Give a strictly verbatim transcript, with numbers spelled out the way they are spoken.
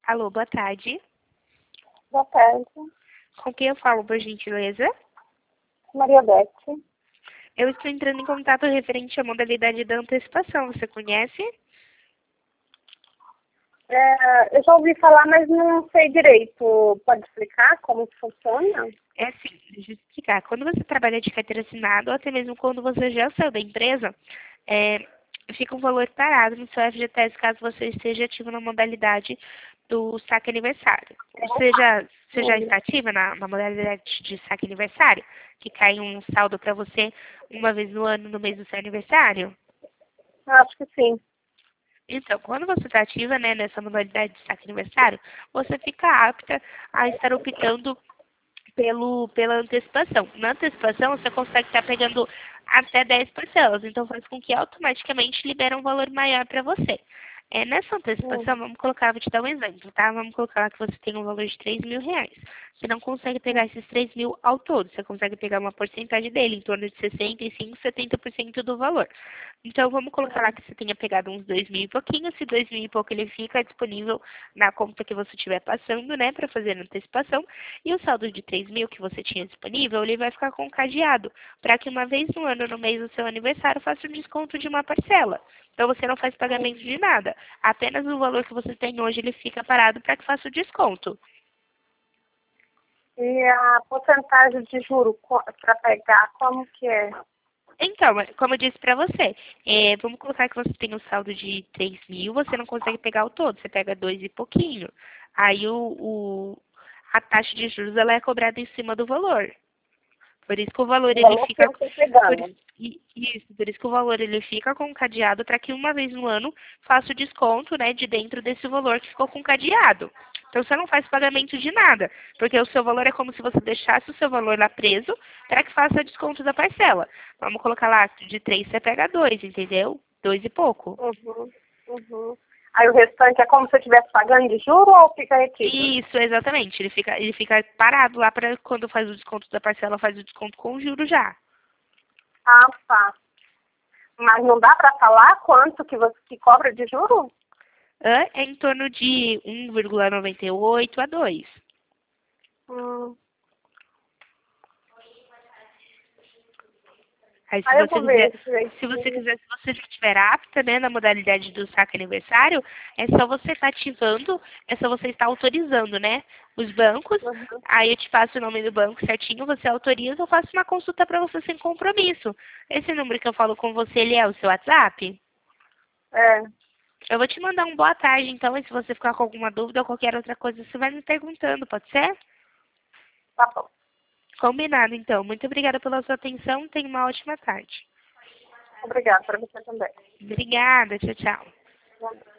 Alô, boa tarde. Boa tarde. Com quem eu falo, por gentileza? Maria Beth. Eu estou entrando em contato referente à modalidade da antecipação. Você conhece? É, eu já ouvi falar, mas não sei direito. Pode explicar como que funciona? É assim, deixa eu explicar. Quando você trabalha de carteira assinada, ou até mesmo quando você já saiu da empresa, é, fica um valor parado no seu F G T S caso você esteja ativo na modalidade do saque aniversário. Você já, você já Hum, está ativa na, na modalidade de saque aniversário? Que cai um saldo para você uma vez no ano, no mês do seu aniversário? acho que sim. Então, quando você está ativa, né, nessa modalidade de saque aniversário, você fica apta a estar optando pelo, pela antecipação. Na antecipação, você consegue estar pegando até dez parcelas, então faz com que automaticamente libere um valor maior para você. É, nessa Hum, antecipação, vamos colocar, vou te dar um exemplo, tá? Vamos colocar lá que você tem um valor de três mil reais. Você não consegue pegar hum, esses três mil ao todo, você consegue pegar uma porcentagem dele, em torno de sessenta e cinco, setenta por cento do valor. Então, vamos colocar lá hum. que você tenha pegado uns dois mil e pouquinho. Se dois mil e pouco ele fica disponível na conta que você estiver passando, né, para fazer a antecipação. E o saldo de três mil que você tinha disponível, ele vai ficar com cadeado, para que uma vez no ano, no mês do seu aniversário, faça um desconto de uma parcela. Então, você não faz pagamento de nada. Apenas o valor que você tem hoje, ele fica parado para que faça o desconto. E a porcentagem de juro para pegar, como que é? Então, é, como eu disse para você, é, vamos colocar que você tem um saldo de três mil, você não consegue pegar o todo, você pega dois e pouquinho. Aí o, o- a taxa de juros ela é cobrada em cima do valor. Por isso que o valor O ele valor que fica eu estou por, isso, pegando. i- isso, por isso que o valor ele fica com cadeado para que uma vez no ano faça o desconto, né, de dentro desse valor que ficou com cadeado. Então você não faz pagamento de nada, porque o seu valor é como se você deixasse o seu valor lá preso para que faça desconto da parcela. Vamos colocar lá de três você pega dois, entendeu? Dois e pouco. Uhum, uhum. Aí o restante é como se eu estivesse pagando de juro ou fica retido? Isso, exatamente. Ele fica, ele fica parado lá para quando faz o desconto da parcela, faz o desconto com juros já. Ah, tá. Mas não dá para falar quanto que você que cobra de juro? Hã? É em torno de um vírgula noventa e oito a dois. Hum. Aí se Aí eu você vou ver quiser, esse se você jeitinho. quiser, se você já estiver apta, né, na modalidade do saque aniversário, é só você estar ativando, é só você estar autorizando, né, os bancos. Uhum. Aí eu te passo o nome do banco certinho, você autoriza, eu faço uma consulta para você sem compromisso. Esse número que eu falo com você, ele é o seu WhatsApp? É, Eu vou te mandar um boa tarde, então, e se você ficar com alguma dúvida ou qualquer outra coisa, você vai me perguntando, pode ser? tá bom. Combinado, então. Muito obrigada pela sua atenção. Tenha uma ótima tarde. Obrigada para você também. Obrigada. Tchau, tchau.